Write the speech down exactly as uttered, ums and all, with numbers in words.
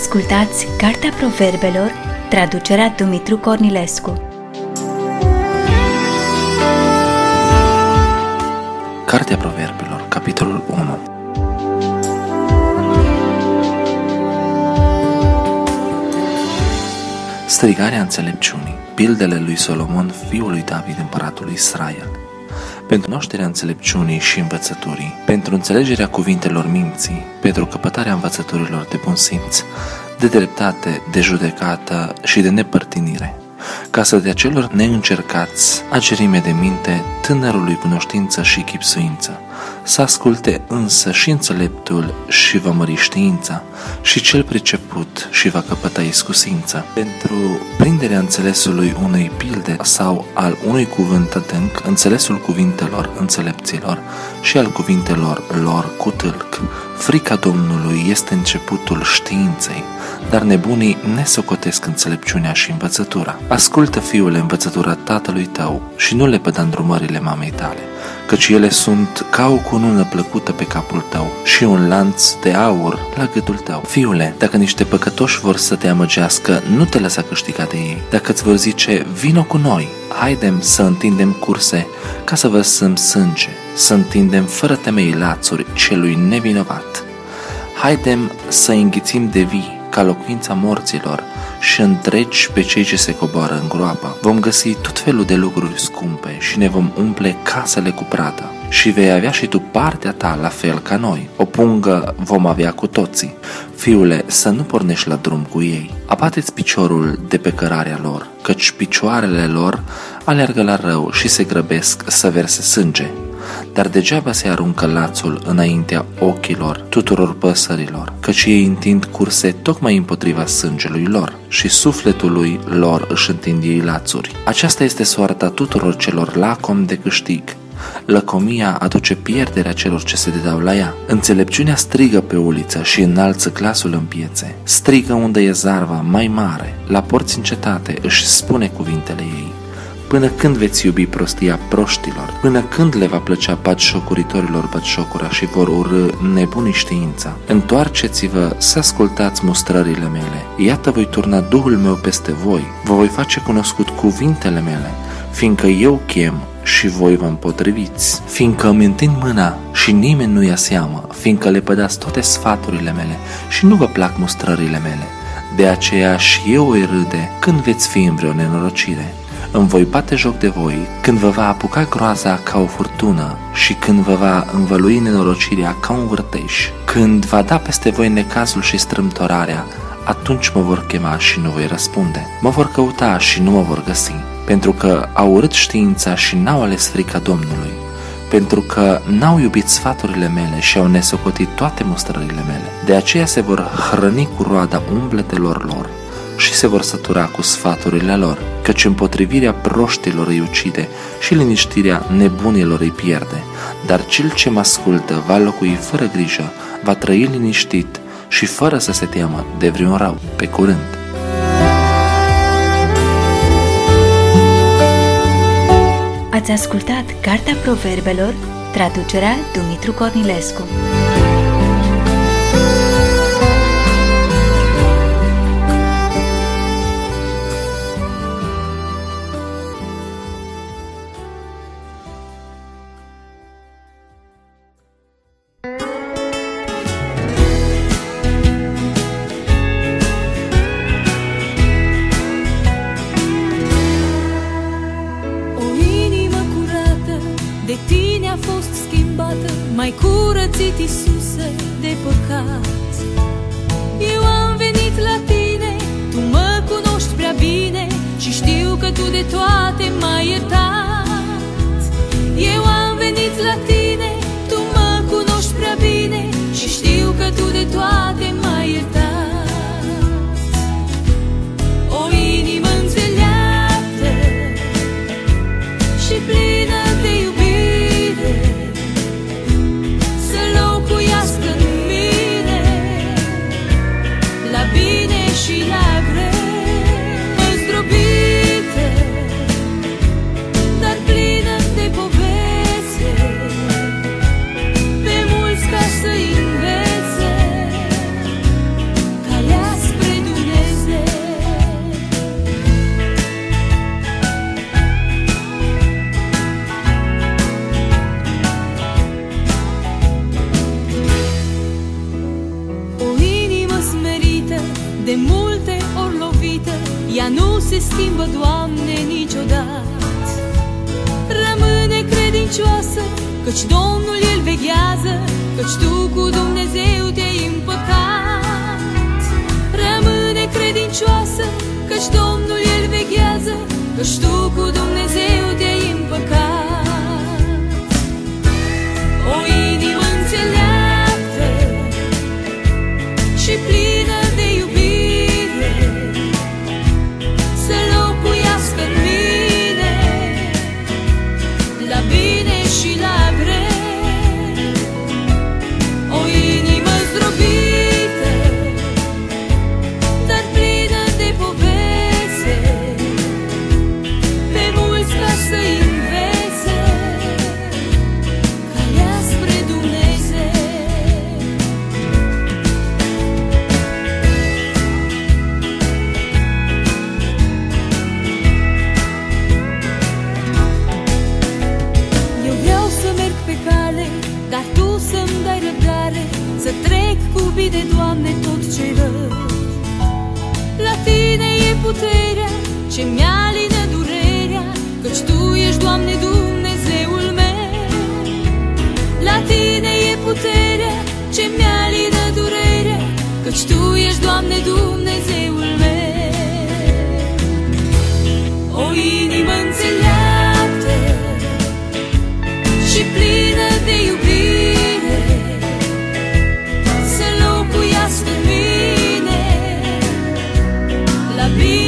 Ascultați Cartea Proverbelor, traducerea Dumitru Cornilescu. Cartea Proverbelor, capitolul unu. Strigarea înțelepciunii. Pildele lui Solomon, fiul lui David, împăratul lui Israel. Pentru cunoașterea înțelepciunii și învățăturii, pentru înțelegerea cuvintelor minții, pentru căpătarea învățăturilor de bun simț, de dreptate, de judecată și de nepărtinire, ca să dea celor neîncercați agerime de minte, tânărului cunoștință și chipsuință, să asculte însă și înțeleptul și va mări știința, și cel priceput și va căpăta iscusință. Pentru prinderea înțelesului unei pilde sau al unui cuvânt adânc, înțelesul cuvintelor înțelepților și al cuvintelor lor cu tâlc. Frica Domnului este începutul științei, dar nebunii nesocotesc înțelepciunea și învățătura. Ascultă, fiule, învățătura tatălui tău și nu le păda îndrumările mamei tale, căci ele sunt ca o cunună plăcută pe capul tău și un lanț de aur la gâtul tău. Fiule, dacă niște păcătoși vor să te amăgească, nu te lăsa câștiga de ei. Dacă îți vor zice, vino cu noi, haidem să întindem curse ca să vărsăm sânge, să întindem fără temei lațuri celui nevinovat. Haidem să înghițim de vii ca locuința morților și întregi pe cei ce se coboară în groapă. Vom găsi tot felul de lucruri scumpe și ne vom umple casele cu pradă. Și vei avea și tu partea ta la fel ca noi. O pungă vom avea cu toții. Fiule, să nu pornești la drum cu ei. Abateți piciorul de pe cărarea lor, căci picioarele lor aleargă la rău și se grăbesc să verse sânge. Dar degeaba se aruncă lațul înaintea ochilor tuturor păsărilor, căci ei întind curse tocmai împotriva sângelui lor și sufletului lor își întind ei lațuri. Aceasta este soarta tuturor celor lacomi de câștig. Lăcomia aduce pierderea celor ce se dedau la ea. Înțelepciunea strigă pe uliță și înalță glasul în piețe. Strigă unde e zarva mai mare, la porți în cetate își spune cuvintele ei. Până când veți iubi prostia proștilor? Până când le va plăcea batjocuritorilor batjocura și vor urâ nebunii știința? Întoarceți-vă să ascultați mustrările mele. Iată, voi turna Duhul meu peste voi. Vă voi face cunoscut cuvintele mele, fiindcă eu chem și voi vă împotriviți. Fiindcă îmi întind mâna și nimeni nu ia seamă, fiindcă le pădați toate sfaturile mele și nu vă plac mustrările mele. De aceea și eu voi râde când veți fi în vreo nenorocire. Îmi voi bate joc de voi când vă va apuca groaza ca o furtună și când vă va învălui nenorocirea ca un vârteș. Când va da peste voi necazul și strâmtorarea, atunci mă vor chema și nu voi răspunde. Mă vor căuta și nu mă vor găsi, pentru că au urât știința și n-au ales frica Domnului, pentru că n-au iubit sfaturile mele și au nesocotit toate mustrările mele. De aceea se vor hrăni cu roada umbletelor lor și se vor sătura cu sfaturile lor, căci împotrivirea proștilor îi ucide și liniștirea nebunilor îi pierde. Dar cel ce mă ascultă va locui fără grijă, va trăi liniștit și fără să se teamă de vreun rău. Pe curând! Ați ascultat Cartea Proverbelor, traducerea Dumitru Cornilescu. De tine a fost schimbată, mai curățit, Iisuse, de păcat. Eu am venit la tine, tu mă cunoști prea bine și știu că tu de toate m-ai iertat. Eu am venit la tine, tu mă cunoști prea bine și știu că tu de toate m-ai iertat. O inimă înțeleaptă și plină de iubire, și la greu, îndrobite ea nu se schimbă, Doamne, niciodată. Rămâne credincioasă, căci Domnul El veghează, căci Tu cu Dumnezeu te-ai împăcat. Rămâne credincioasă, căci Domnul El veghează, căci Tu cu Dumnezeu te-ai împăcat. O inimă înțeleaptă și plină de iubire să locuiască în mine, la bine și la greu. O inimă zdrobită, dar plină de poveste, pe mulți ca să-i învețe calea spre Dumnezeu. Eu vreau să merg pe cale, dar Tu să-mi dai răbdare, să trec cu bine, Doamne, tot ce-i rău. La Tine e puterea ce mi-alină durerea, căci Tu ești, Doamne, Dumnezeul meu. La Tine e puterea ce mi-alină durerea, căci Tu ești, Doamne, Dumnezeul meu. O inimă înțeleaptă și plină de iubire să locuiască în mine, la bine